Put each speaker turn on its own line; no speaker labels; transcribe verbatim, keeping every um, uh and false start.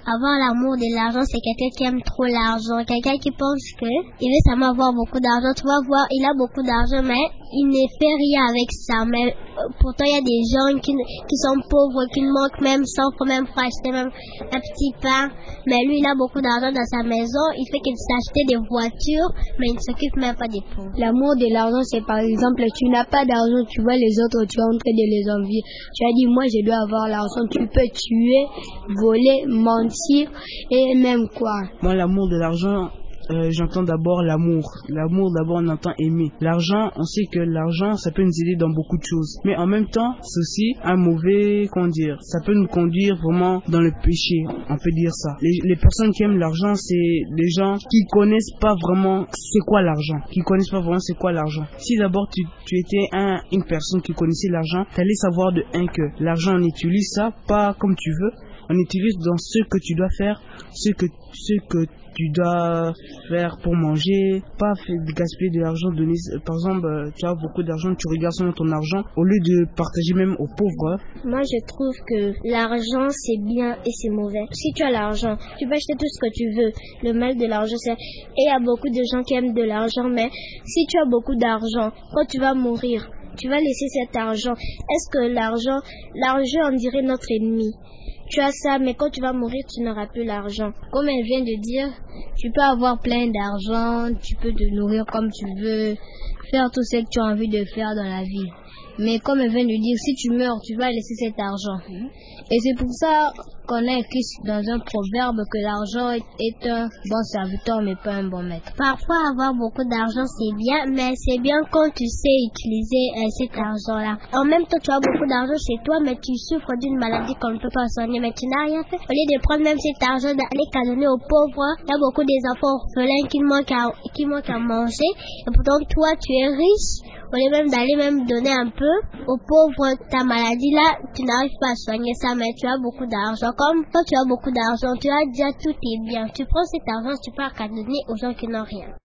avoir l'amour de l'argent, c'est quelqu'un qui aime trop l'argent. Quelqu'un qui pense que il veut seulement avoir beaucoup d'argent. Tu vas voir, il a beaucoup d'argent, mais il ne fait rien avec ça. Mais pourtant, il y a des gens qui, qui sont pauvres, qui manquent même cent francs, même pour acheter même un petit pain. Mais lui, il a beaucoup d'argent dans sa maison. Il fait qu'il s'achète des voitures, mais il ne s'occupe même pas des pauvres.
L'amour de l'argent, c'est par exemple, tu n'as pas d'argent, tu vois les autres, tu es en train de les envier. Tu as dit, moi, je dois avoir l'argent. Tu peux tuer, voler, mentir et même quoi.
Moi, l'amour de l'argent, Euh, j'entends d'abord l'amour. L'amour, d'abord, on entend aimer. L'argent, on sait que l'argent, ça peut nous aider dans beaucoup de choses. Mais en même temps, c'est aussi un mauvais, comment dire, ça peut nous conduire vraiment dans le péché. On peut dire ça. Les, les personnes qui aiment l'argent, c'est les gens qui connaissent pas vraiment c'est quoi l'argent. Qui connaissent pas vraiment c'est quoi l'argent. Si d'abord tu, tu étais un, une personne qui connaissait l'argent, tu allais savoir de un que l'argent, on utilise ça pas comme tu veux. On utilise dans ce que tu dois faire, ce que, ce que tu dois faire pour manger, pas gaspiller de l'argent donné. Par exemple, tu as beaucoup d'argent, tu regardes seulement ton argent au lieu de partager même aux pauvres.
Moi, je trouve que l'argent, c'est bien et c'est mauvais. Si tu as l'argent, tu peux acheter tout ce que tu veux. Le mal de l'argent, c'est... Et il y a beaucoup de gens qui aiment de l'argent, mais si tu as beaucoup d'argent, quand tu vas mourir, tu vas laisser cet argent. Est-ce que l'argent, l'argent, on dirait notre ennemi? Tu as ça, mais quand tu vas mourir, tu n'auras plus l'argent.
Comme elle vient de dire, tu peux avoir plein d'argent, tu peux te nourrir comme tu veux, faire tout ce que tu as envie de faire dans la vie. Mais comme elle vient de dire, si tu meurs, tu vas laisser cet argent. Et c'est pour ça qu'on a écrit dans un proverbe que l'argent est un bon serviteur, mais pas un bon maître.
Parfois, avoir beaucoup d'argent, c'est bien, mais c'est bien quand tu sais utiliser euh, cet argent-là. En même temps, tu as beaucoup d'argent chez toi, mais tu souffres d'une maladie qu'on ne peut pas soigner, mais tu n'as rien fait. Au lieu de prendre même cet argent, d'aller qu'à donner aux pauvres, il y a beaucoup des enfants orphelins qui manquent à, qui manquent à manger. Et pourtant, toi, tu es riche. Au lieu même d'aller même donner un peu aux pauvres, ta maladie là, tu n'arrives pas à soigner ça, mais tu as beaucoup d'argent. Comme quand tu as beaucoup d'argent, tu as déjà tout est bien. Tu prends cet argent, tu pars qu'à donner aux gens qui n'ont rien.